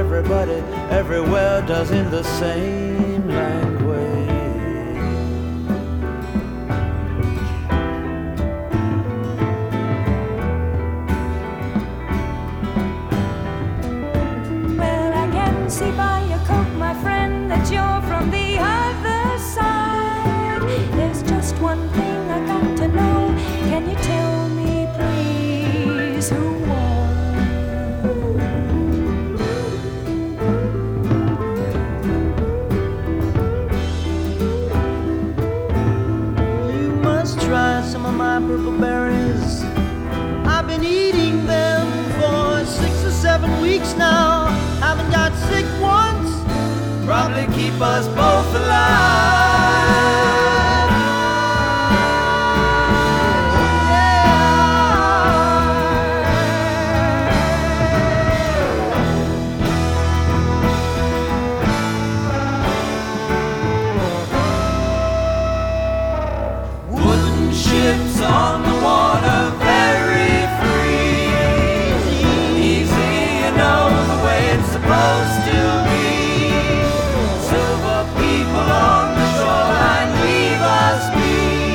everybody everywhere does in the same language. Well, I can see by your coat, my friend, that you're from the other side. There's just one thing I got to know. Can you tell me, please, who won? You must try some of my purple berries. I've been eating them for 6 or 7 weeks now. Haven't got sick once. Probably keep us both alive. Wooden ships on the water, very free. Easy, you know the way it's supposed to be. Silver people on the shoreline, leave us be.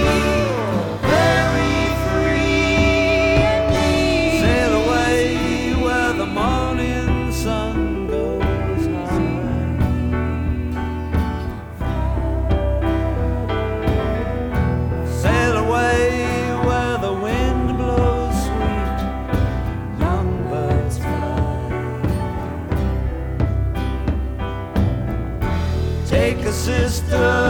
Very free indeed. Sail away where the morning sun goes high. Sail away where the wind blows sweet, young birds fly. Take a sister